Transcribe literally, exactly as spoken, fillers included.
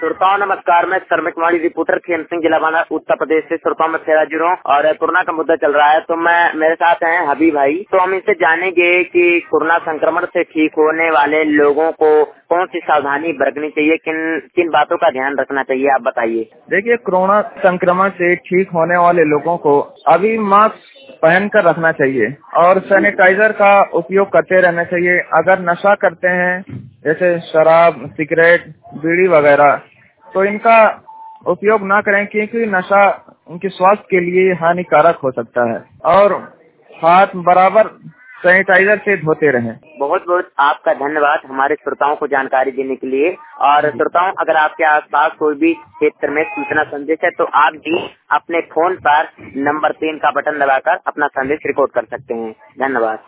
श्रोताओं नमस्कार, मैं सर्मिकवाड़ी रिपोर्टर खेम सिंह, जिला बांदा, उत्तर प्रदेश से। श्रोताओं में फेरा जीरो और कोरोना का मुद्दा चल रहा है, तो मैं मेरे साथ हैं हबीब भाई। तो हम इनसे जानेंगे कि कोरोना संक्रमण से ठीक होने वाले लोगों को कौन सी सावधानी बरतनी चाहिए, किन किन बातों का ध्यान रखना चाहिए, आप बताइए। देखिए, कोरोना संक्रमण से ठीक होने वाले लोगों को अभी मास्क पहन कर रखना चाहिए और सैनिटाइजर का उपयोग करते रहना चाहिए। अगर नशा करते हैं जैसे शराब, सिगरेट, बीड़ी वगैरह, तो इनका उपयोग ना करें, क्योंकि नशा उनके स्वास्थ्य के लिए हानिकारक हो सकता है। और हाथ बराबर सैनिटाइजर से धोते रहें। बहुत बहुत आपका धन्यवाद हमारे श्रोताओं को जानकारी देने के लिए। और श्रोताओं, अगर आपके आसपास कोई भी क्षेत्र में सूचना संदेश है तो आप भी अपने फोन पर नंबर तीन का बटन दबाकर अपना संदेश रिकॉर्ड कर सकते हैं। धन्यवाद।